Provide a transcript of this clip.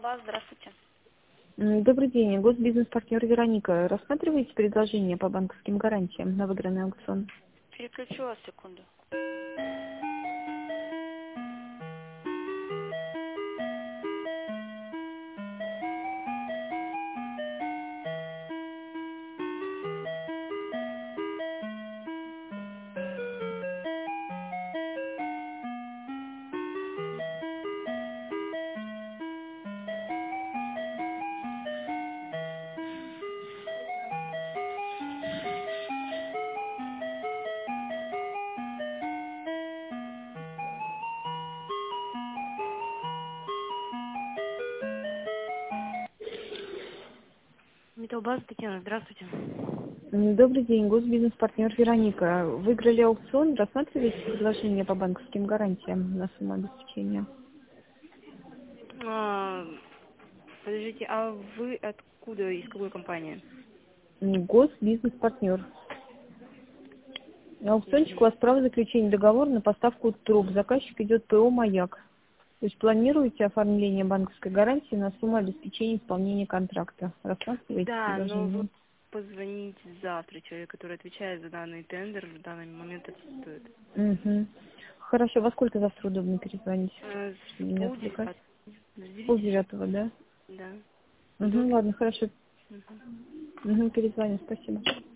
Здравствуйте. Добрый день. Госбизнес-партнер Вероника. Рассматриваете предложение по банковским гарантиям на выигранный аукцион? Переключу вас секунду. Металлбаза Татьяна, здравствуйте. Добрый день. Госбизнес-партнер Вероника. Выиграли аукцион. Рассматриваете предложение по банковским гарантиям на сумму обеспечения? А, Подождите, а вы откуда, из какой компании? Госбизнес-партнер. На аукциончик у Мгм. вас право заключения договора на поставку труб. Заказчик идет ПО «Маяк». То есть планируете оформление банковской гарантии на сумму обеспечения исполнения контракта? Рассматриваете Да, но предложение? вот позвоните завтра. Человек, который отвечает за данный тендер, в данный момент отсутствует. Угу. Хорошо. Во сколько завтра удобно перезвонить? С Чтобы не отвлекать? 8:30. С 9 часов. Полдевятого, да? Да. До Угу, ладно, хорошо. Мгм. Угу, перезвоню, спасибо.